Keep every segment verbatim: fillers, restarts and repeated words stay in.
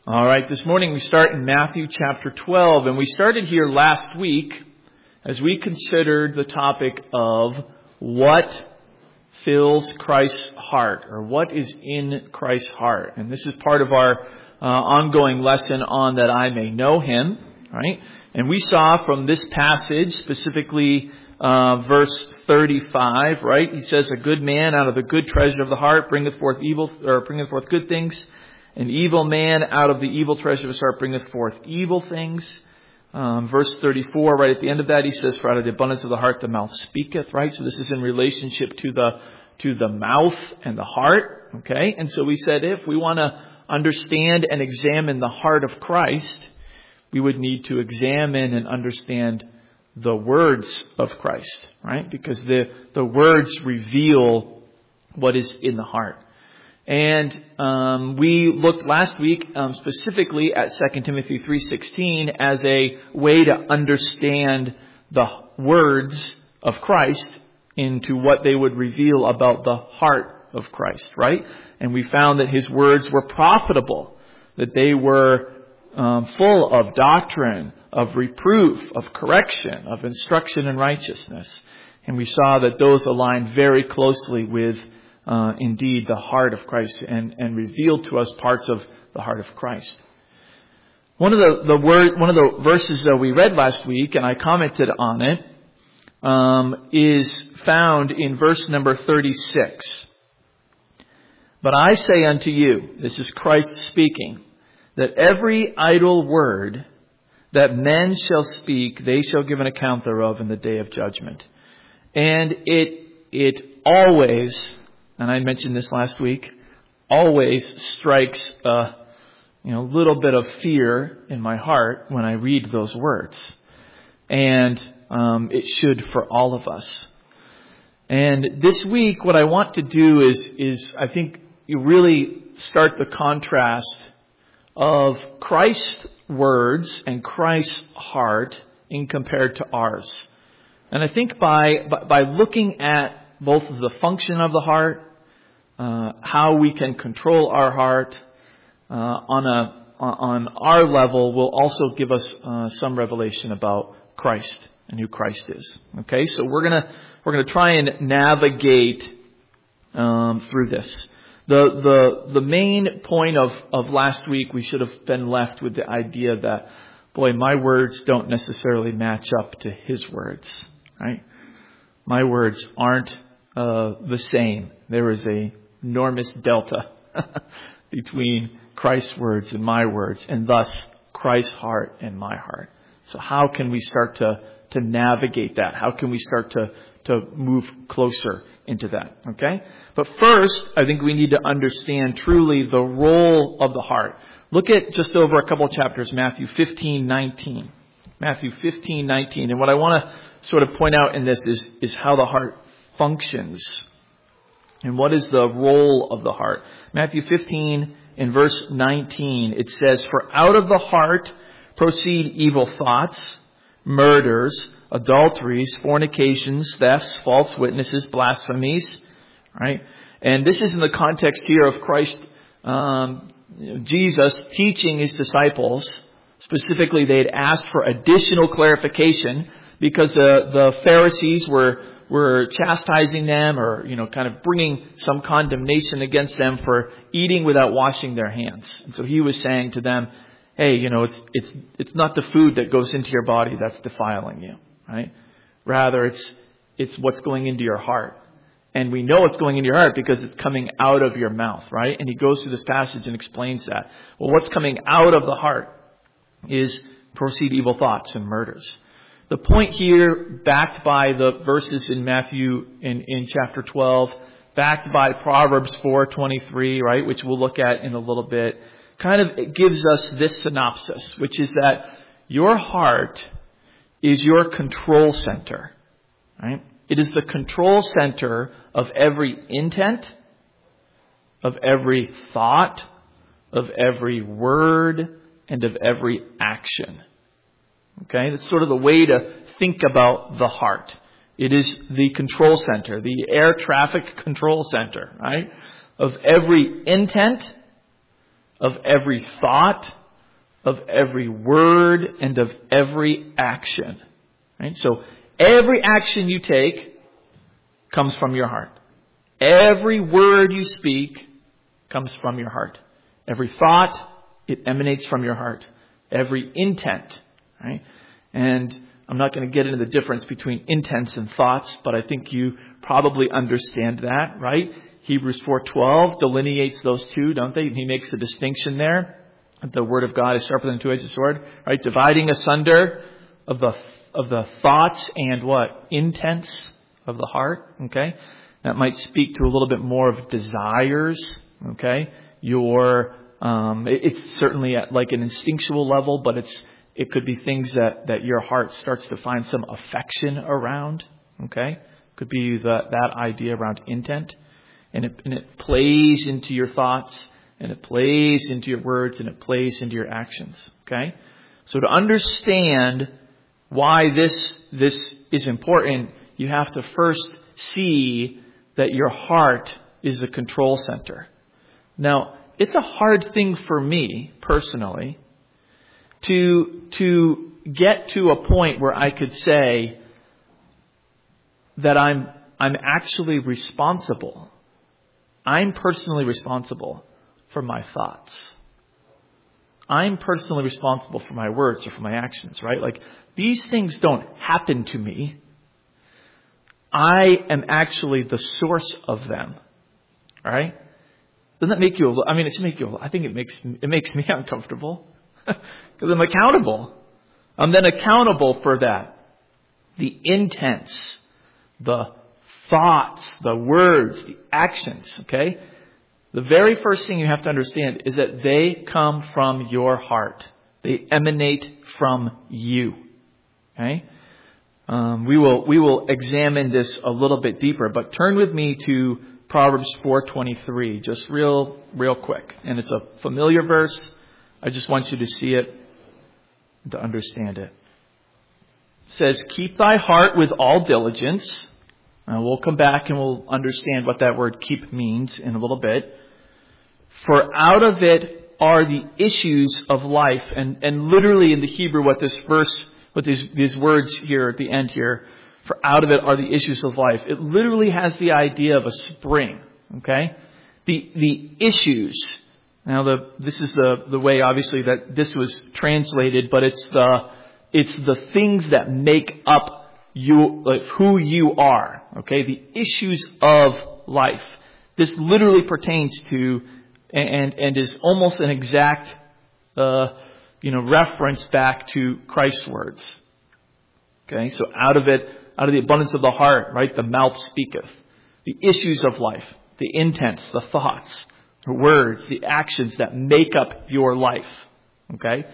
All right, this morning we start in Matthew chapter twelve, and we started here last week as we considered the topic of what fills Christ's heart, or what is in Christ's heart. And this is part of our uh, ongoing lesson on that I may know Him, right? And we saw from this passage, specifically uh, verse thirty-five, right? He says, "A good man out of the good treasure of the heart bringeth forth evil, or bringeth forth good things. An evil man out of the evil treasure of his heart bringeth forth evil things." Um, verse thirty-four, right at the end of that, he says, "For out of the abundance of the heart the mouth speaketh," right? So this is in relationship to the to the mouth and the heart, okay? And so we said if we want to understand and examine the heart of Christ, we would need to examine and understand the words of Christ, right? Because the, the words reveal what is in the heart. And um, we looked last week um, specifically at Second Timothy three sixteen as a way to understand the words of Christ into what they would reveal about the heart of Christ, right? And we found that His words were profitable, that they were um, full of doctrine, of reproof, of correction, of instruction in righteousness. And we saw that those align very closely with Uh, indeed, the heart of Christ, and, and revealed to us parts of the heart of Christ. One of the, the word, one of the verses that we read last week, and I commented on it, um, is found in verse number thirty-six. "But I say unto you," this is Christ speaking, "that every idle word that men shall speak, they shall give an account thereof in the day of judgment." And it, it always, and I mentioned this last week, always strikes a you know, little bit of fear in my heart when I read those words. And um, it should for all of us. And this week, what I want to do is, is I think you really start the contrast of Christ's words and Christ's heart in compared to ours. And I think by, by, by looking at both of the function of the heart, uh, how we can control our heart uh, on a on our level, will also give us uh, some revelation about Christ and who Christ is. Okay, so we're gonna we're gonna try and navigate um, through this. The the the main point of of last week, we should have been left with the idea that, boy, my words don't necessarily match up to His words, right? My words aren't Uh, the same. There is a enormous delta between Christ's words and my words, and thus Christ's heart and my heart. So how can we start to, to navigate that? How can we start to, to move closer into that? Okay? But first, I think we need to understand truly the role of the heart. Look at just over a couple chapters, Matthew fifteen nineteen. Matthew fifteen nineteen. And what I want to sort of point out in this is, is how the heart functions. And what is the role of the heart? Matthew fifteen in verse nineteen, it says, "For out of the heart proceed evil thoughts, murders, adulteries, fornications, thefts, false witnesses, blasphemies." Right? And this is in the context here of Christ, um, Jesus teaching His disciples. Specifically, they had asked for additional clarification because the, the Pharisees were were chastising them, or, you know, kind of bringing some condemnation against them for eating without washing their hands. And so He was saying to them, hey, you know, it's, it's, it's not the food that goes into your body that's defiling you, right? Rather, it's, it's what's going into your heart. And we know it's going into your heart because it's coming out of your mouth, right? And He goes through this passage and explains that. Well, what's coming out of the heart is proceed evil thoughts and murders. The point here, backed by the verses in Matthew in, in chapter twelve, backed by Proverbs four twenty-three, right, which we'll look at in a little bit, kind of it gives us this synopsis, which is that your heart is your control center, right? It is the control center of every intent, of every thought, of every word, and of every action. Okay, that's sort of the way to think about the heart. It is the control center, the air traffic control center, right? Of every intent, of every thought, of every word, and of every action. Right? So every action you take comes from your heart. Every word you speak comes from your heart. Every thought, it emanates from your heart. Every intent, right? And I'm not going to get into the difference between intents and thoughts, but I think you probably understand that, right? Hebrews four twelve delineates those two, don't they? He makes a distinction there. The word of God is sharper than a two-edged sword, right? Dividing asunder of the of the thoughts and what? Intents of the heart, okay? That might speak to a little bit more of desires, okay? Your, um, it, it's certainly at like an instinctual level, but it's it could be things that, that your heart starts to find some affection around, okay? Could be the, that idea around intent. And it, and it plays into your thoughts, and it plays into your words, and it plays into your actions, okay? So to understand why this this is important, you have to first see that your heart is the control center. Now, it's a hard thing for me, personally, to to get to a point where I could say that I'm I'm actually responsible. I'm personally responsible for my thoughts. I'm personally responsible for my words or for my actions, right? Like, these things don't happen to me. I am actually the source of them, right? Doesn't that make you, I mean, it should make you, I think it makes, it makes me uncomfortable because I'm accountable. I'm then accountable for that. The intents, the thoughts, the words, the actions, okay? The very first thing you have to understand is that they come from your heart. They emanate from you, okay? Um, we will we will examine this a little bit deeper, but turn with me to Proverbs four twenty-three, just real real quick. And it's a familiar verse. I just want you to see it and to understand it. It says, "Keep thy heart with all diligence." Now we'll come back and we'll understand what that word "keep" means in a little bit. "For out of it are the issues of life." And and literally in the Hebrew, what this verse, what these these words here at the end here, "for out of it are the issues of life," it literally has the idea of a spring. Okay, the the issues. Now the this is the the way obviously that this was translated, but it's the it's the things that make up you, like who you are. Okay, the issues of life. This literally pertains to and and is almost an exact uh, you know reference back to Christ's words. Okay, so out of it, out of the abundance of the heart, right, the mouth speaketh. The issues of life, the intents, the thoughts, the words, the actions that make up your life. Okay,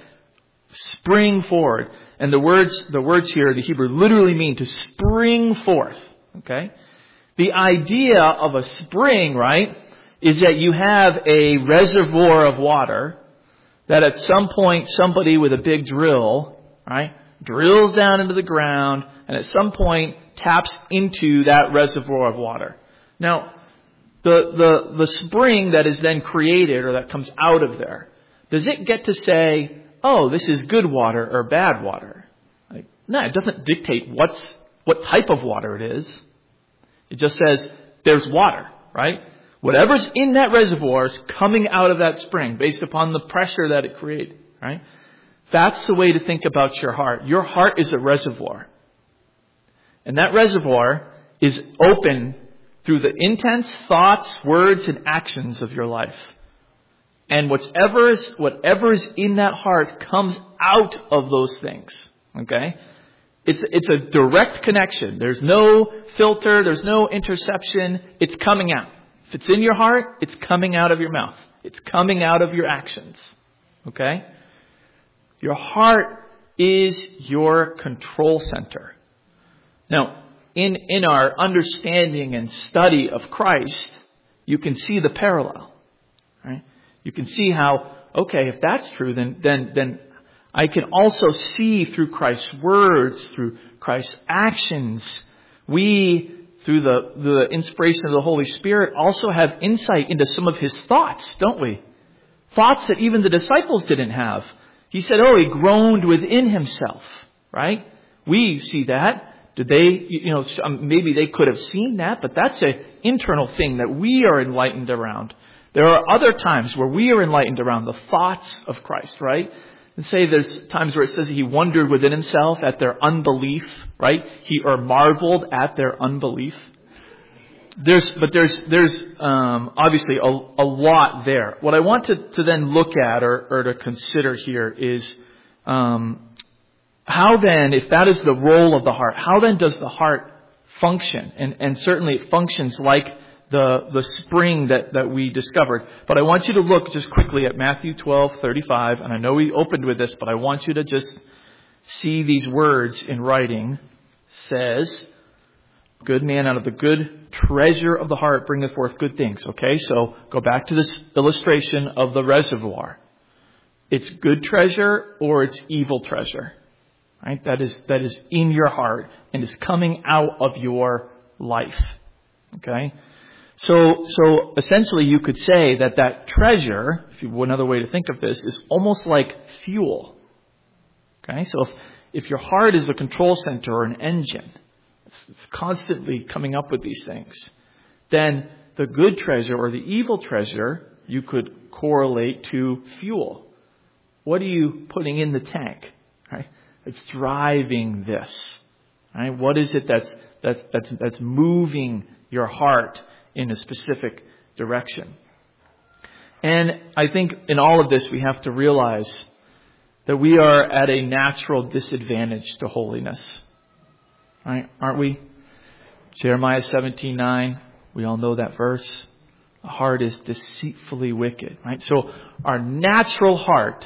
spring forward, and the words the words here, the Hebrew, literally mean to spring forth. Okay, the idea of a spring, right, is that you have a reservoir of water that at some point somebody with a big drill, right, drills down into the ground and at some point taps into that reservoir of water. Now, the, the, the spring that is then created or that comes out of there, does it get to say, oh, this is good water or bad water? Like, no, it doesn't dictate what's, what type of water it is. It just says there's water, right? Whatever's in that reservoir is coming out of that spring based upon the pressure that it created, right? That's the way to think about your heart. Your heart is a reservoir. And that reservoir is open through the intense thoughts, words, and actions of your life. And whatever is, whatever is in that heart comes out of those things, okay? It's, it's a direct connection. There's no filter. There's no interception. It's coming out. If it's in your heart, it's coming out of your mouth. It's coming out of your actions. Okay? Your heart is your control center. Now, in, in our understanding and study of Christ, you can see the parallel. Right? You can see how, okay, if that's true, then, then, then I can also see through Christ's words, through Christ's actions, we, through the, the inspiration of the Holy Spirit, also have insight into some of His thoughts, don't we? Thoughts that even the disciples didn't have. He said, oh, he groaned within himself, right? We see that. Did they, you know, maybe they could have seen that, but that's an internal thing that we are enlightened around. There are other times where we are enlightened around the thoughts of Christ, right? And say there's times where it says he wondered within himself at their unbelief, right? He or marveled at their unbelief. There's, but there's, there's, um, obviously a, a lot there. What I want to, to then look at or, or to consider here is, um, how then, if that is the role of the heart, how then does the heart function? And, and certainly it functions like the, the spring that, that we discovered. But I want you to look just quickly at Matthew twelve thirty-five. And I know we opened with this, but I want you to just see these words in writing. Says, good man out of the good treasure of the heart bringeth forth good things. Okay, so go back to this illustration of the reservoir. It's good treasure or it's evil treasure. Right? That is, that is in your heart and is coming out of your life. Okay? So, so essentially you could say that that treasure, if you another way to think of this, is almost like fuel. Okay? So if, if your heart is a control center or an engine, it's, it's constantly coming up with these things, then the good treasure or the evil treasure you could correlate to fuel. What are you putting in the tank? Right? It's driving this. Right? What is it that's that's that's that's moving your heart in a specific direction? And I think in all of this we have to realize that we are at a natural disadvantage to holiness. Right? Aren't we? Jeremiah seventeen nine, we all know that verse. The heart is deceitfully wicked. Right? So our natural heart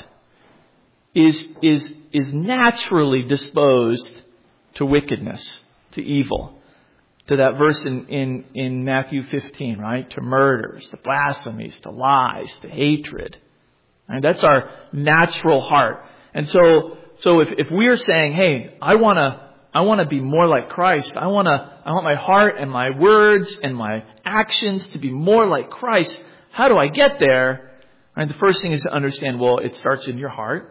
is is is naturally disposed to wickedness, to evil. To that verse in, in, in Matthew fifteen, right? To murders, to blasphemies, to lies, to hatred. And that's our natural heart. And so so if, if we're saying, hey, I wanna I wanna be more like Christ, I wanna I want my heart and my words and my actions to be more like Christ, how do I get there? And the first thing is to understand, well, it starts in your heart.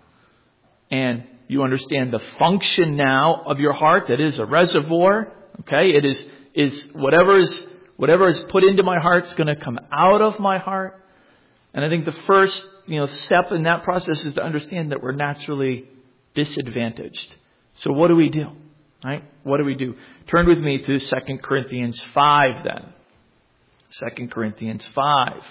And you understand the function now of your heart, that is a reservoir. Okay, it is is whatever is whatever is put into my heart is going to come out of my heart. And I think the first, you know, step in that process is to understand that we're naturally disadvantaged. So what do we do? Right? What do we do? Turn with me to Second Corinthians five then. Second Corinthians five.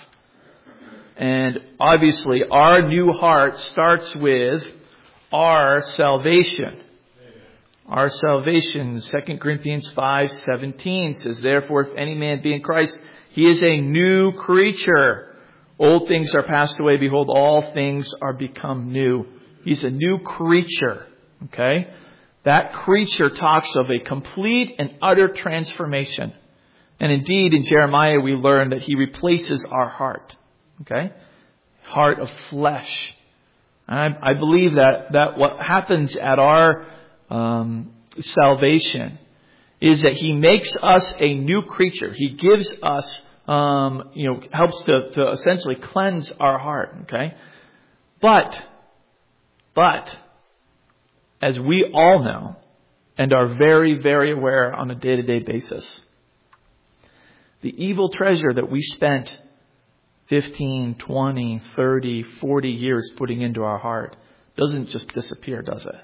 And obviously our new heart starts with our salvation. Our salvation. Second Corinthians five seventeen says, therefore, if any man be in Christ, he is a new creature. Old things are passed away. Behold, all things are become new. He's a new creature. Okay? That creature talks of a complete and utter transformation. And indeed, in Jeremiah, we learn that he replaces our heart. Okay? Heart of flesh. I, I believe that, that what happens at our um, salvation is that he makes us a new creature. He gives us, um, you know, helps to, to essentially cleanse our heart. Okay, but, but, as we all know and are very, very aware on a day-to-day basis, the evil treasure that we spent fifteen, twenty, thirty, forty years putting into our heart doesn't just disappear, does it?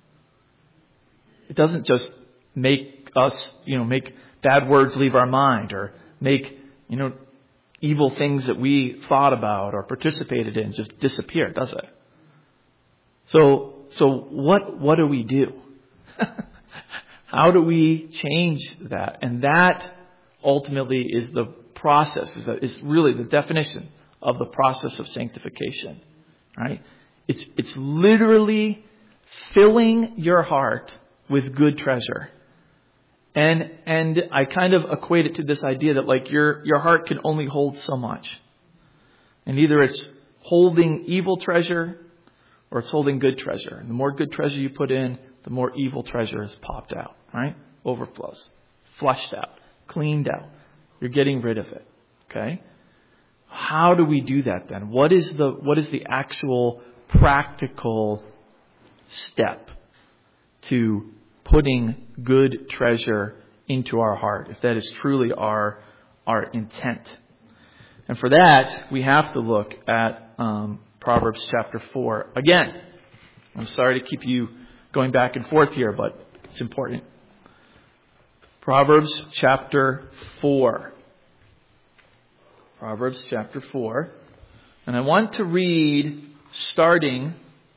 It doesn't just make us, you know, make bad words leave our mind or make, you know, evil things that we thought about or participated in just disappear, does it? So, so what, what do we do? How do we change that? And that ultimately is the process, is really the definition of the process of sanctification, right? It's, it's literally filling your heart with good treasure. And, and I kind of equate it to this idea that like your, your heart can only hold so much. And either it's holding evil treasure or it's holding good treasure. And the more good treasure you put in, the more evil treasure is popped out, right? Overflows, flushed out, cleaned out. You're getting rid of it. Okay? how do we do that then? What is the what is the actual practical step to putting good treasure into our heart, if that is truly our our intent? And for that, we have to look at um, Proverbs chapter four. Again, I'm sorry to keep you going back and forth here, but it's important. Proverbs chapter four. Proverbs chapter four. And I want to read starting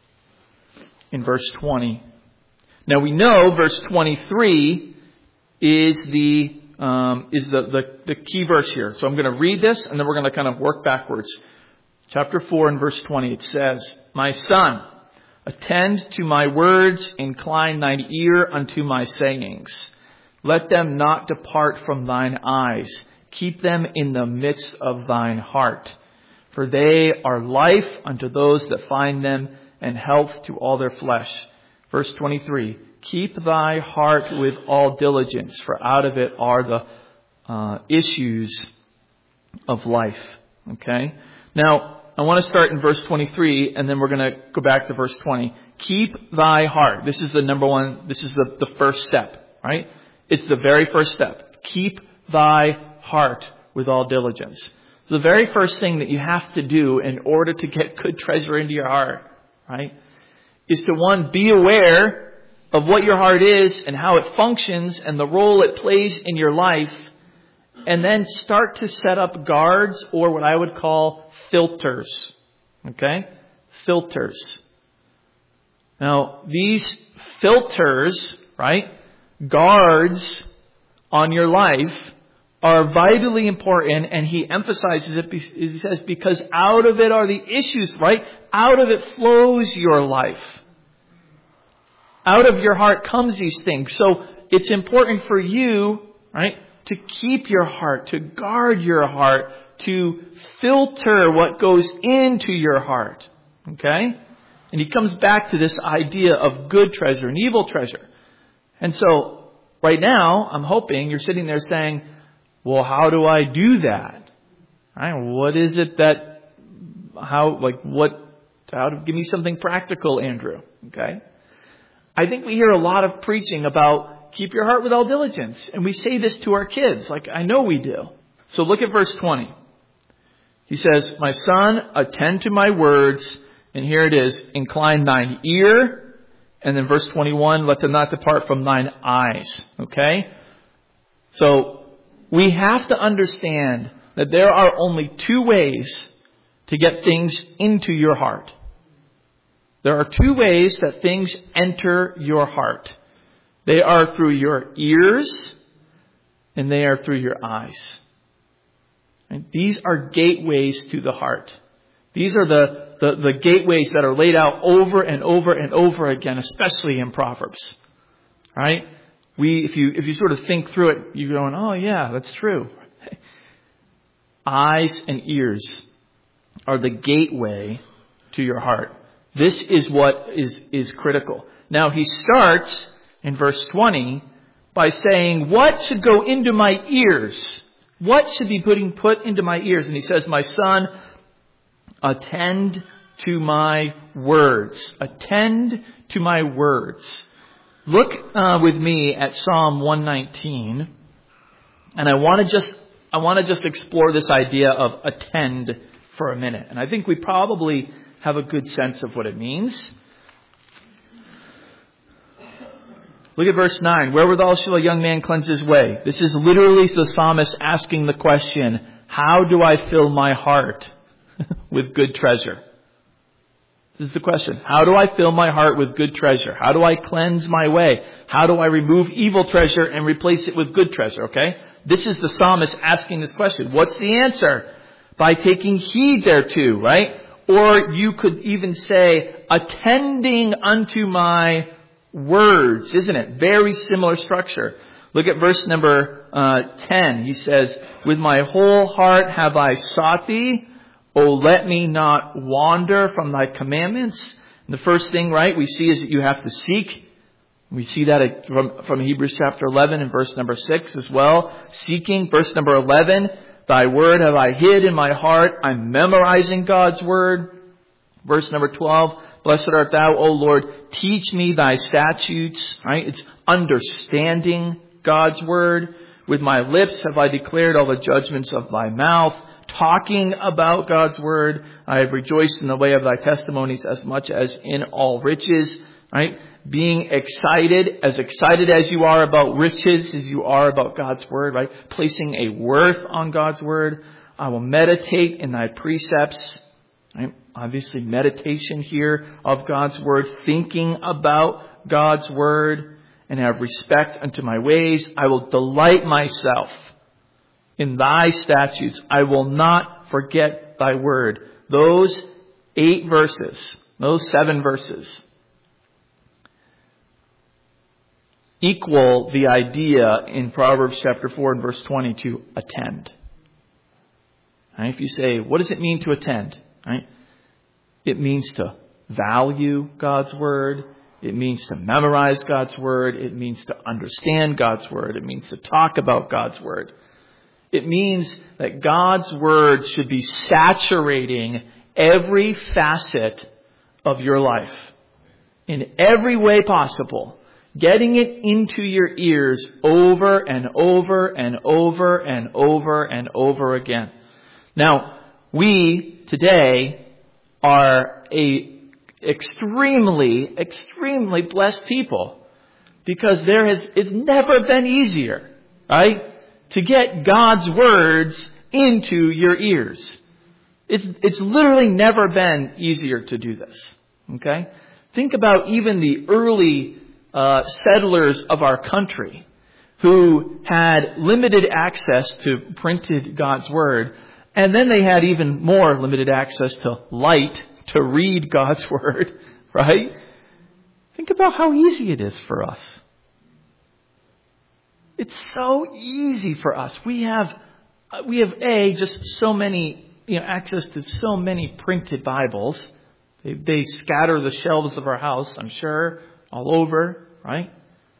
in verse twenty. Now we know verse twenty-three is the um, is the, the, the key verse here. So I'm going to read this and then we're going to kind of work backwards. Chapter four and verse twenty, it says, "My son, attend to my words, incline thine ear unto my sayings. Let them not depart from thine eyes. Keep them in the midst of thine heart. For they are life unto those that find them, and health to all their flesh." Verse twenty-three, "Keep thy heart with all diligence, for out of it are the uh, issues of life." Okay? Now, I want to start in verse twenty-three, and then we're going to go back to verse twenty. Keep thy heart. This is the number one, this is the, the first step, right? It's the very first step. Keep thy heart with all diligence. The very first thing that you have to do in order to get good treasure into your heart, right, is to, one, be aware of what your heart is and how it functions and the role it plays in your life, and then start to set up guards, or what I would call filters. Okay? Filters. Now, these filters, right, guards on your life, are vitally important, and he emphasizes it. He says, because out of it are the issues, right? Out of it flows your life. Out of your heart comes these things. So it's important for you, right, to keep your heart, to guard your heart, to filter what goes into your heart. Okay? And he comes back to this idea of good treasure and evil treasure. And so right now, I'm hoping you're sitting there saying, well, how do I do that? Right? What is it that, how, like, what, how to, give me something practical, Andrew. Okay? I think we hear a lot of preaching about keep your heart with all diligence. And we say this to our kids. Like, I know we do. So look at verse twenty. He says, "My son, attend to my words." And here it is, "Incline thine ear." And then verse twenty-one, "Let them not depart from thine eyes." Okay? So, we have to understand that there are only two ways to get things into your heart. There are two ways that things enter your heart. They are through your ears and they are through your eyes. And these are gateways to the heart. These are the, the, the gateways that are laid out over and over and over again, especially in Proverbs. Right? We, if you, if you sort of think through it, you're going, oh yeah, that's true. Eyes and ears are the gateway to your heart. This is what is, is critical. Now he starts in verse twenty by saying, what should go into my ears? What should be putting put into my ears? And he says, "My son, attend to my words." Attend to my words. Look uh, with me at Psalm one nineteen, and I want to just I want to just explore this idea of attend for a minute. And I think we probably have a good sense of what it means. Look at verse nine. "Wherewithal shall a young man cleanse his way?" This is literally the psalmist asking the question, how do I fill my heart with good treasure? This is the question. How do I fill my heart with good treasure? How do I cleanse my way? How do I remove evil treasure and replace it with good treasure? Okay? This is the psalmist asking this question. What's the answer? By taking heed thereto, right? Or you could even say, attending unto my words, isn't it? Very similar structure. Look at verse number uh, ten. He says, "With my whole heart have I sought thee. O let me not wander from thy commandments." And the first thing, right, we see is that you have to seek. We see that from, from Hebrews chapter eleven and verse number six as well. Seeking, verse number eleven, Thy word have I hid in my heart. I'm memorizing God's word. Verse number twelve, blessed art thou, O Lord, teach me thy statutes. Right? It's understanding God's word. With my lips have I declared all the judgments of thy mouth. Talking about God's word, I have rejoiced in the way of thy testimonies as much as in all riches. Right? Being excited, as excited as you are about riches as you are about God's word, right? Placing a worth on God's word. I will meditate in thy precepts. Right? Obviously, meditation here of God's word, thinking about God's word, and have respect unto my ways. I will delight myself in thy statutes. I will not forget thy word. Those eight verses, those seven verses, equal the idea in Proverbs chapter four and verse twenty to attend. Right? If you say, what does it mean to attend? Right? It means to value God's word. It means to memorize God's word. It means to understand God's word. It means to talk about God's word. It means that God's word should be saturating every facet of your life in every way possible. Getting it into your ears over and over and over and over and over again. Now, we today are a extremely, extremely blessed people because there has, it's never been easier, right, to get God's words into your ears. It's, it's literally never been easier to do this, okay? Think about even the early uh, settlers of our country who had limited access to printed God's word. And then they had even more limited access to light to read God's word, right? Think about how easy it is for us. It's so easy for us. We have, we have a just so many, you know, access to so many printed Bibles. They, they scatter the shelves of our house, I'm sure, all over, right?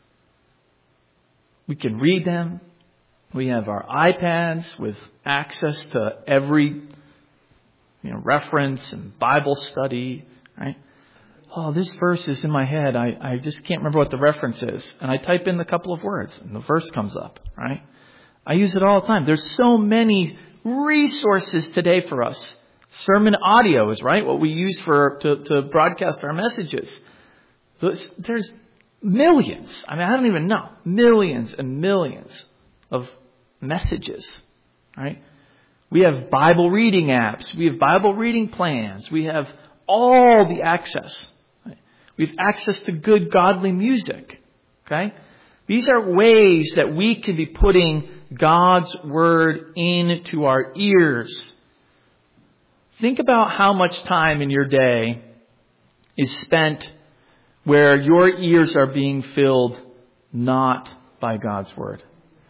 We can read them. We have our iPads with access to every, you know, reference and Bible study, right? Oh, this verse is in my head. I, I just can't remember what the reference is. And I type in a couple of words and the verse comes up, right? I use it all the time. There's so many resources today for us. Sermon audio is, right, what we use for to, to broadcast our messages. There's, there's millions. I mean, I don't even know. Millions and millions of messages, right? We have Bible reading apps. We have Bible reading plans. We have all the access. Right? We have access to good godly music. Okay? These are ways that we can be putting God's word into our ears. Think about how much time in your day is spent where your ears are being filled not by God's word.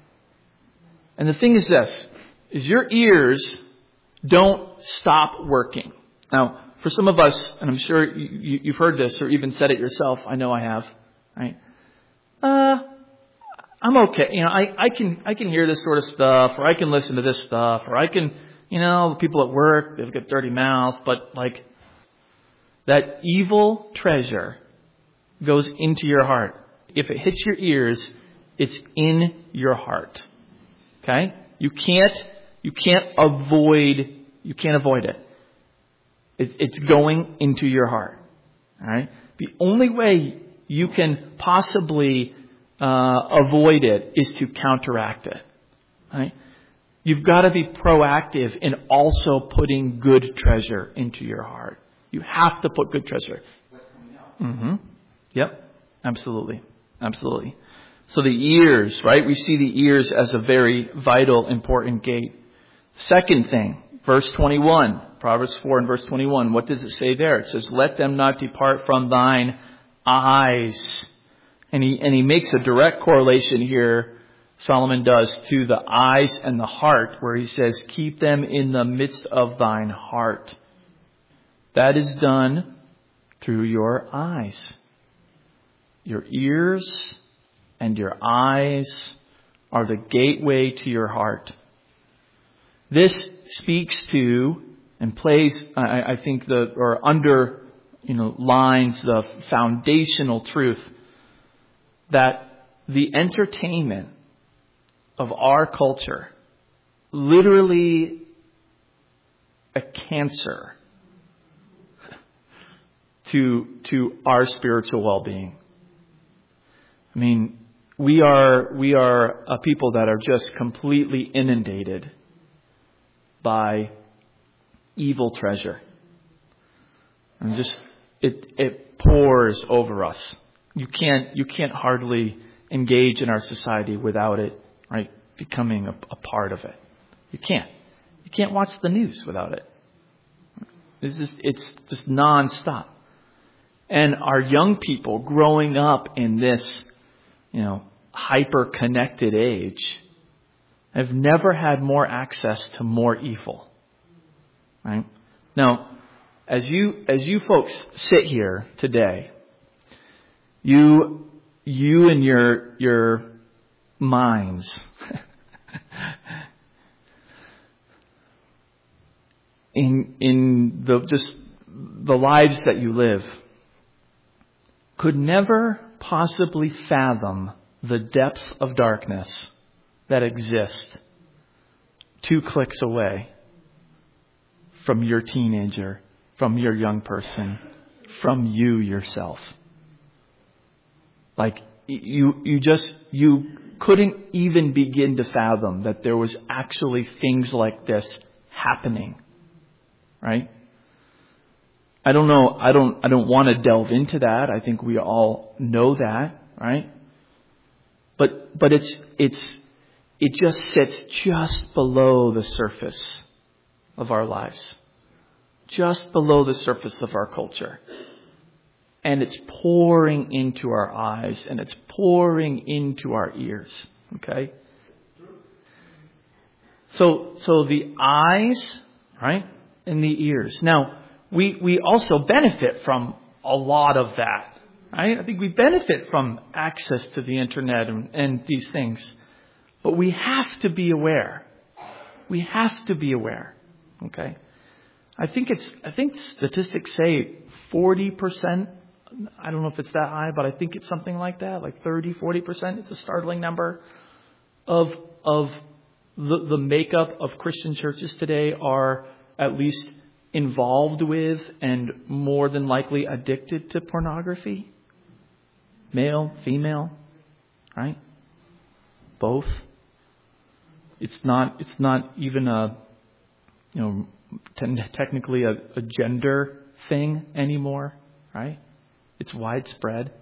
And the thing is this, is your ears don't stop working. Now, for some of us, and I'm sure you, you've heard this or even said it yourself, I know I have, right? Uh, I'm okay. You know, I, I can, I can hear this sort of stuff, or I can listen to this stuff, or I can, you know, people at work, they've got dirty mouths, but like, that evil treasure goes into your heart. If it hits your ears, it's in your heart. Okay? You can't, you can't avoid, you can't avoid it. it. It's going into your heart. Alright? The only way you can possibly uh, avoid it is to counteract it. Right? You've got to be proactive in also putting good treasure into your heart. You have to put good treasure. Mm-hmm. Yep. Absolutely. Absolutely. So the ears, right? We see the ears as a very vital, important gate. Second thing, verse twenty-one, Proverbs four and verse twenty-one. What does it say there? It says, let them not depart from thine eyes. And he, and he makes a direct correlation here, Solomon does, to the eyes and the heart, where he says, keep them in the midst of thine heart. That is done through your eyes. Your ears and your eyes are the gateway to your heart. This speaks to and plays, I, I think, the or under, you know, lines the foundational truth that the entertainment of our culture, literally a cancer to to our spiritual well-being. I mean, we are we are a people that are just completely inundated by evil treasure. And just it it pours over us. You can't you can't hardly engage in our society without it, right, becoming a, a part of it. You can't. You can't watch the news without it. It's just it's just nonstop. And our young people growing up in this, you know, hyper-connected age have never had more access to more evil. Right? Now, as you as you folks sit here today, you you and your your minds in in the just the lives that you live could never possibly fathom the depths of darkness that exist two clicks away from your teenager, from your young person, from you yourself. Like you you just you couldn't even begin to fathom that there was actually things like this happening. Right? I don't know, I don't I don't want to delve into that. I think we all know that, right? But but it's it's it just sits just below the surface of our lives. Just below the surface of our culture. And it's pouring into our eyes and it's pouring into our ears. Okay? So so the eyes, right? And the ears. Now, we we also benefit from a lot of that. Right? I think we benefit from access to the internet and, and these things. But we have to be aware. We have to be aware. Okay? I think it's I think statistics say forty percent. I don't know if it's that high, but I think it's something like that, like thirty, forty percent. It's a startling number of of the, the makeup of Christian churches today are at least involved with and more than likely addicted to pornography. Male, female, right? Both. It's not. It's not even a, you know, te- technically a, a gender thing anymore, right? It's widespread.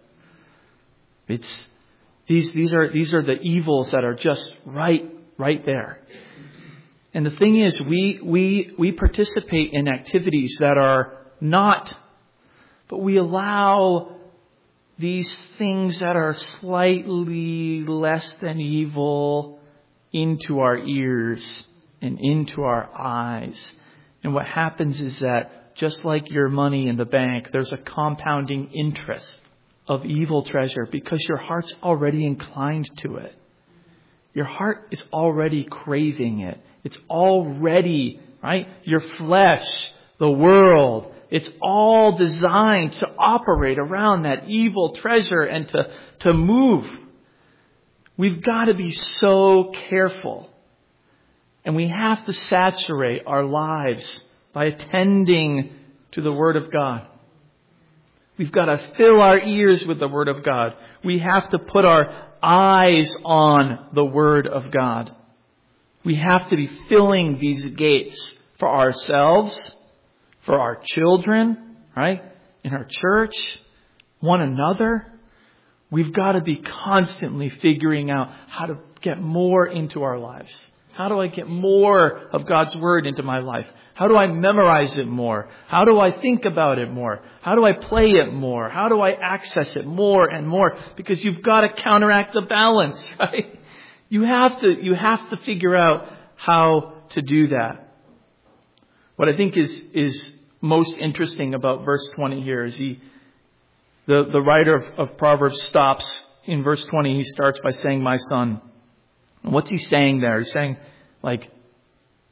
It's these. These are these are the evils that are just right, right there. And the thing is, we we we participate in activities that are not, but we allow these things that are slightly less than evil into our ears and into our eyes. And what happens is that just like your money in the bank, there's a compounding interest of evil treasure because your heart's already inclined to it. Your heart is already craving it. It's already, right? Your flesh, the world, it's all designed to operate around that evil treasure and to, to move. We've got to be so careful. And we have to saturate our lives by attending to the Word of God. We've got to fill our ears with the Word of God. We have to put our eyes on the Word of God. We have to be filling these gates for ourselves, for our children, right? In our church, one another. We've got to be constantly figuring out how to get more into our lives. How do I get more of God's Word into my life? How do I memorize it more? How do I think about it more? How do I play it more? How do I access it more and more? Because you've got to counteract the balance, right? You have to, you have to figure out how to do that. What I think is, is most interesting about verse twenty here is he, the, the writer of, of Proverbs stops in verse twenty. He starts by saying, "My son." And what's he saying there? He's saying, like,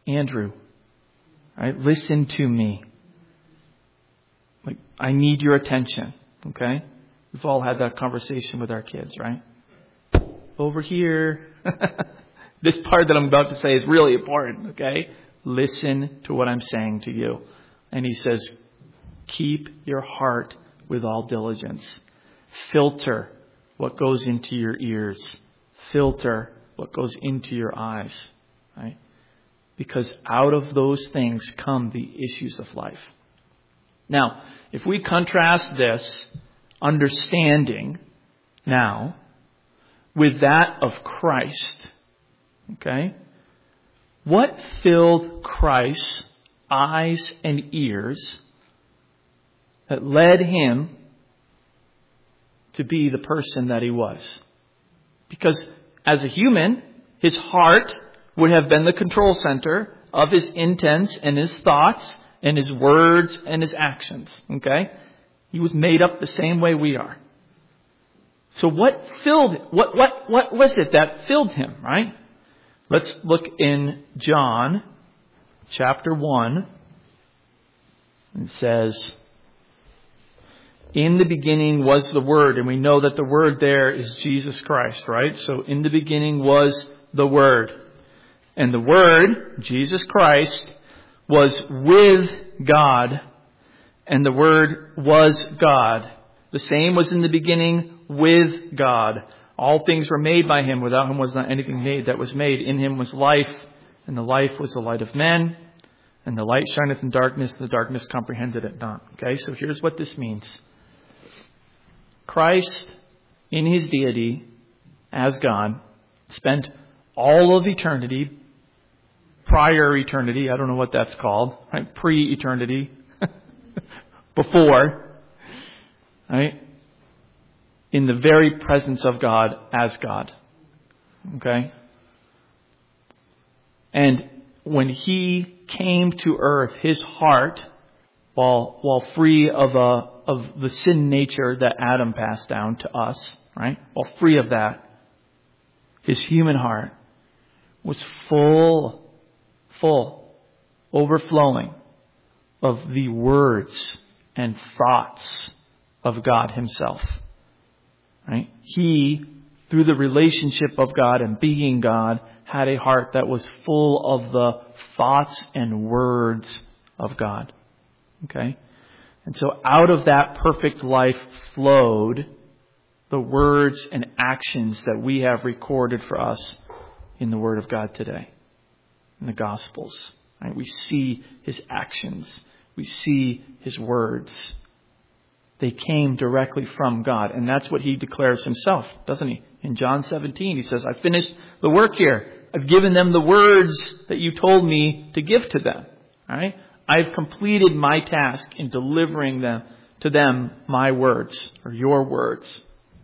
Andrew, right? Listen to me. Like, I need your attention. Okay? We've all had that conversation with our kids, right? Over here. This part that I'm about to say is really important, okay? Listen to what I'm saying to you. And he says, keep your heart with all diligence. Filter what goes into your ears. Filter what goes into your eyes, right? Because out of those things come the issues of life. Now, if we contrast this understanding now with that of Christ, okay, what filled Christ's eyes and ears that led him to be the person that he was? Because as a human, his heart would have been the control center of his intents and his thoughts and his words and his actions. Okay? He was made up the same way we are. So what filled, what, what, what was it that filled him, right? Let's look in John chapter one. It says, in the beginning was the Word, and we know that the Word there is Jesus Christ, right? So in the beginning was the Word. And the Word, Jesus Christ, was with God, and the Word was God. The same was in the beginning with God. All things were made by Him. Without Him was not anything made that was made. In Him was life, and the life was the light of men. And the light shineth in darkness, and the darkness comprehended it not. Okay, so here's what this means. Christ, in His deity, as God, spent all of eternity, prior eternity, I don't know what that's called, right? Pre-eternity, before, right? In the very presence of God as God. Okay? And when He came to earth, His heart, while while free of a of the sin nature that Adam passed down to us, right? While free of that, His human heart was full, full, overflowing of the words and thoughts of God Himself. Right? He, through the relationship of God and being God, had a heart that was full of the thoughts and words of God. Okay? And so out of that perfect life flowed the words and actions that we have recorded for us in the Word of God today, in the Gospels. Right? We see His actions. We see His words. They came directly from God. And that's what He declares Himself, doesn't He? In John seventeen, He says, I've finished the work here. I've given them the words that you told me to give to them. All right? I've completed my task in delivering them to them my words, or your words.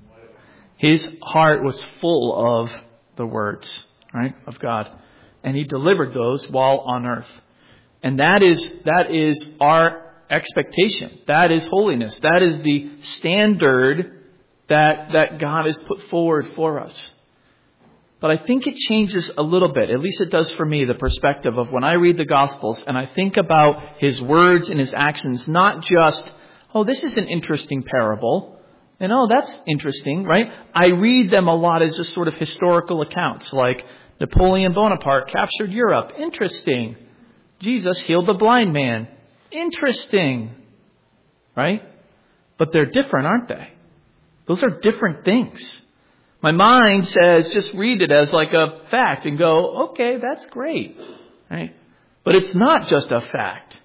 His heart was full of the words, right, of God. And He delivered those while on earth. And that is, that is our expectation. That is holiness. That is the standard that, that God has put forward for us. But I think it changes a little bit, at least it does for me, the perspective of when I read the Gospels and I think about His words and His actions, not just, oh, this is an interesting parable. And oh, that's interesting, right? I read them a lot as just sort of historical accounts, like Napoleon Bonaparte captured Europe. Interesting. Jesus healed the blind man. Interesting. Right? But they're different, aren't they? Those are different things. My mind says just read it as like a fact and go, okay, that's great. Right? But it's not just a fact.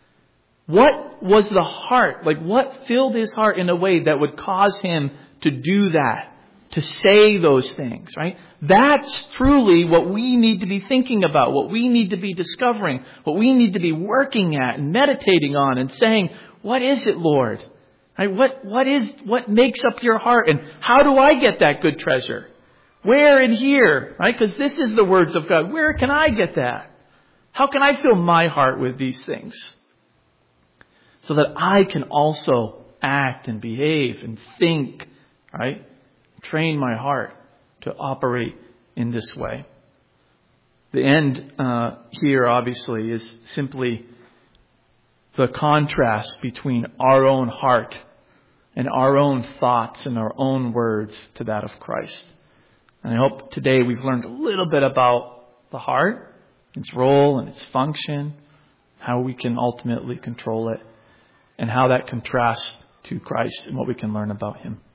What was the heart? Like what filled His heart in a way that would cause Him to do that? To say those things, right? That's truly what we need to be thinking about, what we need to be discovering, what we need to be working at and meditating on and saying, what is it, Lord? Right? What, what is, what makes up your heart? And how do I get that good treasure? Where and here, right? Because this is the words of God. Where can I get that? How can I fill my heart with these things? So that I can also act and behave and think, right? Train my heart to operate in this way. The end uh, here, obviously, is simply the contrast between our own heart and our own thoughts and our own words to that of Christ. And I hope today we've learned a little bit about the heart, its role and its function, how we can ultimately control it, and how that contrasts to Christ and what we can learn about Him.